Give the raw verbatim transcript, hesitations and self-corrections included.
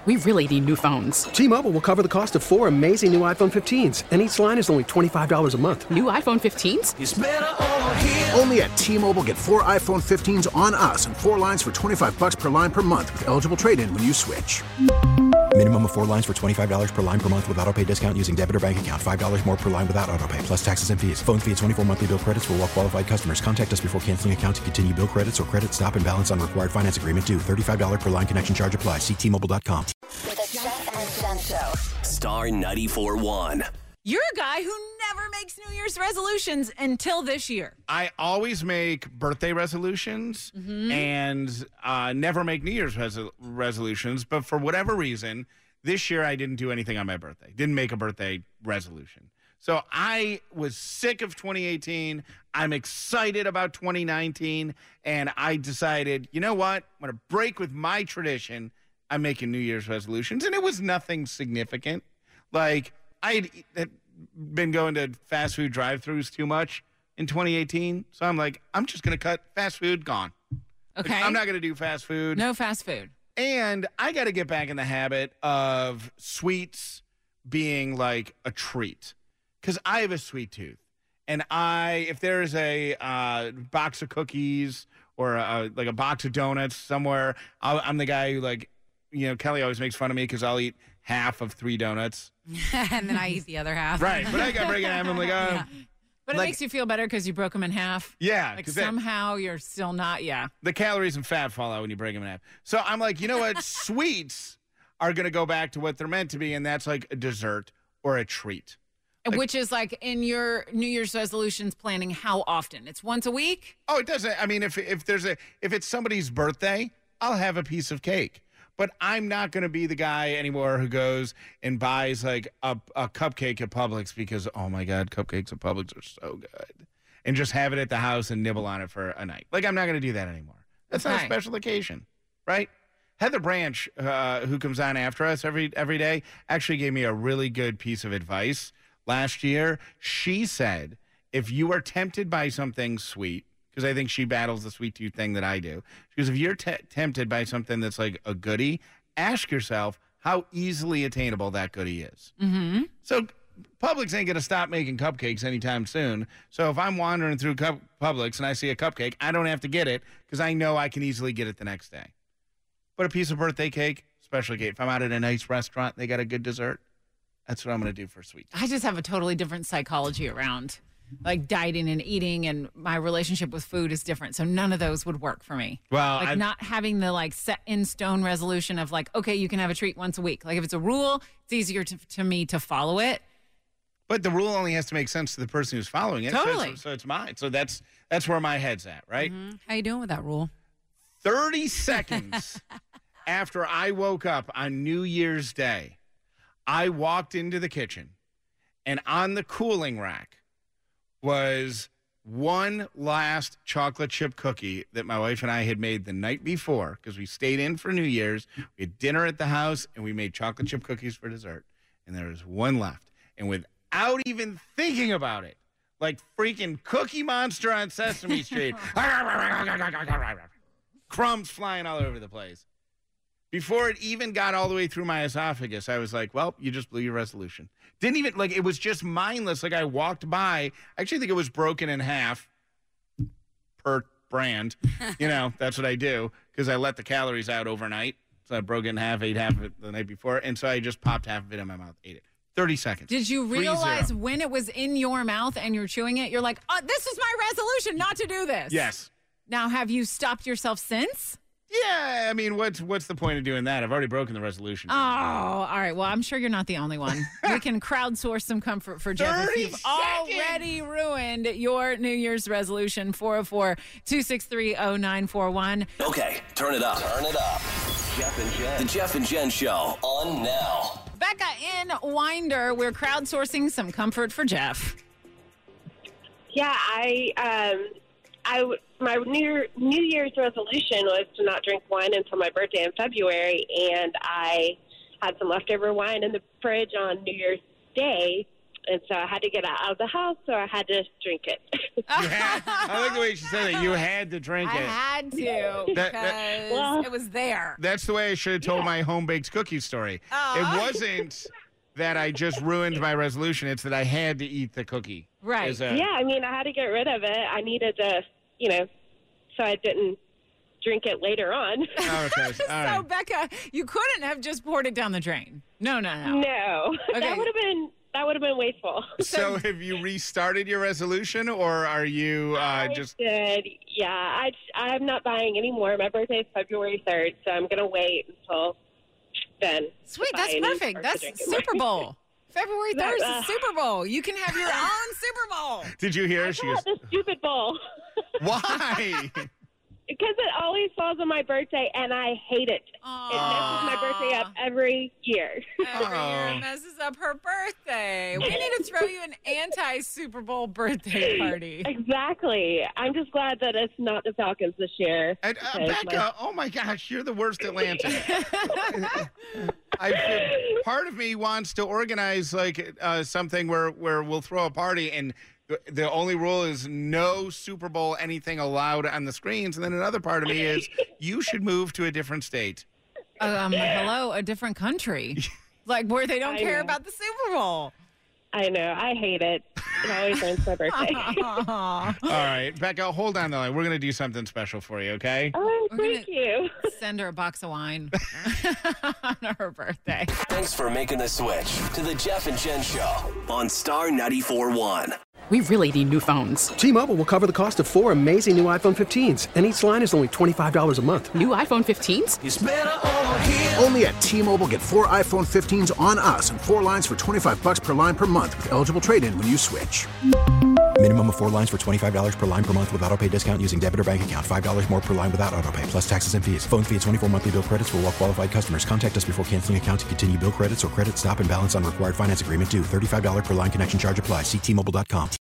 we really need new phones. T-Mobile will cover the cost of four amazing new iPhone fifteens, and each line is only twenty-five dollars a month. New iPhone fifteens? It's better over here. Only at T-Mobile, get four iPhone fifteens on us and four lines for twenty-five dollars per line per month with eligible trade-in when you switch. Minimum of four lines for twenty-five dollars per line per month with autopay discount using debit or bank account. five dollars more per line without autopay, plus taxes and fees. Phone fee at twenty-four monthly bill credits for well-qualified customers. Contact us before canceling account to continue bill credits or credit stop and balance on required finance agreement due. thirty-five dollars per line connection charge applies. See T Mobile dot com. The Jeff and Jen Show. Star ninety-four point one. You're a guy who never makes New Year's resolutions until this year. I always make birthday resolutions Mm-hmm. and uh, never make New Year's resol- resolutions. But for whatever reason, this year I didn't do anything on my birthday. Didn't make a birthday resolution. So I was sick of twenty eighteen. I'm excited about twenty nineteen. And I decided, you know what? I'm going to break with my tradition. I'm making New Year's resolutions. And it was nothing significant. Like, I had been going to fast food drive-thrus too much in twenty eighteen. So I'm like, I'm just going to cut fast food, gone. Okay. Like, I'm not going to do fast food. No fast food. And I got to get back in the habit of sweets being like a treat. Because I have a sweet tooth. And I, if there is a uh, box of cookies or a, like a box of donuts somewhere, I'll, I'm the guy who, like, you know, Kelly always makes fun of me because I'll eat half of three donuts. And then I eat the other half. Right. But I got to break it in half. I'm like, oh. Yeah. But it Like- makes you feel better because you broke them in half. Yeah. Like 'cause that- somehow you're still not, yeah. the calories and fat fall out when you break them in half. So I'm like, you know what? Sweets are going to go back to what they're meant to be, and that's like a dessert or a treat. Like- Which is like in your New Year's resolutions planning, how often? It's once a week? Oh, it doesn't. I mean, if if there's a if it's somebody's birthday, I'll have a piece of cake. But I'm not going to be the guy anymore who goes and buys like a, a cupcake at Publix because, oh my God, cupcakes at Publix are so good. And just have it at the house and nibble on it for a night. Like, I'm not going to do that anymore. That's not a Okay. special occasion, right? Heather Branch, uh, who comes on after us every every day, actually gave me a really good piece of advice last year. She said, if you are tempted by something sweet, because I think she battles the sweet tooth thing that I do. She goes, if you're te- tempted by something that's like a goodie, ask yourself how easily attainable that goodie is. Mm-hmm. So Publix ain't going to stop making cupcakes anytime soon. So if I'm wandering through Cup- Publix and I see a cupcake, I don't have to get it because I know I can easily get it the next day. But a piece of birthday cake, special cake, if I'm out at a nice restaurant, they got a good dessert, that's what I'm going to do for sweet. I just have a totally different psychology around like dieting and eating, and my relationship with food is different. So none of those would work for me. Well, like I- not having the like set in stone resolution of like, okay, you can have a treat once a week. Like if it's a rule, it's easier to, to me to follow it. But the rule only has to make sense to the person who's following it. So Totally. it's, so it's mine. So that's that's where my head's at, right? Mm-hmm. How you doing with that rule? thirty seconds after I woke up on New Year's Day, I walked into the kitchen, and on the cooling rack was one last chocolate chip cookie that my wife and I had made the night before because we stayed in for New Year's. We had dinner at the house, and we made chocolate chip cookies for dessert. And there was one left. And without even thinking about it, like freaking Cookie Monster on Sesame Street, crumbs flying all over the place. Before it even got all the way through my esophagus, I was like, well, you just blew your resolution. Didn't even, like, it was just mindless. Like, I walked by. I actually think it was broken in half per brand. You know, that's what I do because I let the calories out overnight. So I broke it in half, ate half of it the night before. And so I just popped half of it in my mouth, ate it. thirty seconds. Did you Three realize zero. when it was in your mouth and you're chewing it, you're like, oh, this is my resolution not to do this? Yes. Now, have you stopped yourself since? Yeah, I mean, what's what's the point of doing that? I've already broken the resolution. Oh, all right. Well, I'm sure you're not the only one. We can crowdsource some comfort for Jeff if thirty you've seconds. already ruined your New Year's resolution. four oh four, two six three, oh nine four one. Okay, turn it up. Turn it up. Jeff and Jen. The Jeff and Jen Show on now. Becca in Winder, we're crowdsourcing some comfort for Jeff. Yeah, I, um, I, w- my New, Year, New Year's resolution was to not drink wine until my birthday in February, and I had some leftover wine in the fridge on New Year's Day, and so I had to get out of the house, so I had to drink it. You had, I like the way she said it. You had to drink I it. had to because That- that- Well- it was there. That's the way I should have told my home baked cookie story. Aw. It wasn't that I just ruined my resolution. It's that I had to eat the cookie. Right. As a- Yeah, I mean, I had to get rid of it. I needed to, you know, so I didn't drink it later on. Oh, okay. All So, right. Becca, you couldn't have just poured it down the drain. No, no, no. No, Okay. that would have been that would have been wasteful. So have you restarted your resolution, or are you uh, I just... did. Yeah, I I'm not buying anymore. My birthday is February third, so I'm gonna wait until then. Sweet, to that's buy it and perfect. start That's to drink it more. Super Bowl. February third is That- uh, the Super Bowl. You can have your own Super Bowl. Did you hear? I She call goes, it the stupid bowl. why? Because it always falls on my birthday, and I hate it. It messes my birthday up every year. Every year Oh. it messes up her birthday. We need to throw you an anti-Super Bowl birthday party. Exactly. I'm just glad that it's not the Falcons this year. And, uh, because Becca, my- oh my gosh, you're the worst Atlanta. I feel, part of me wants to organize like uh, something where, where we'll throw a party and the, the only rule is no Super Bowl anything allowed on the screens. And then another part of me is you should move to a different state. Um, hello, a different country, like where they don't I care know. about the Super Bowl. I know. I hate it. It always ruins my birthday. Aw. All right, Becca, hold on the line. We're going to do something special for you, okay? Oh, We're thank you. Send her a box of wine on her birthday. Thanks for making the switch to the Jeff and Jen Show on Star ninety-four point one. We really need new phones. T-Mobile will cover the cost of four amazing new iPhone fifteens, and each line is only twenty-five dollars a month. New iPhone fifteens? Only at T-Mobile, get four iPhone fifteens on us and four lines for twenty-five bucks per line per month with eligible trade-in when you switch. Minimum of four lines for twenty-five dollars per line per month with auto pay discount using debit or bank account. five dollars more per line without auto pay, plus taxes and fees. Phone fee at twenty-four monthly bill credits for well-qualified customers. Contact us before canceling account to continue bill credits or credit stop and balance on required finance agreement due. thirty-five dollars per line connection charge applies. See T Mobile dot com.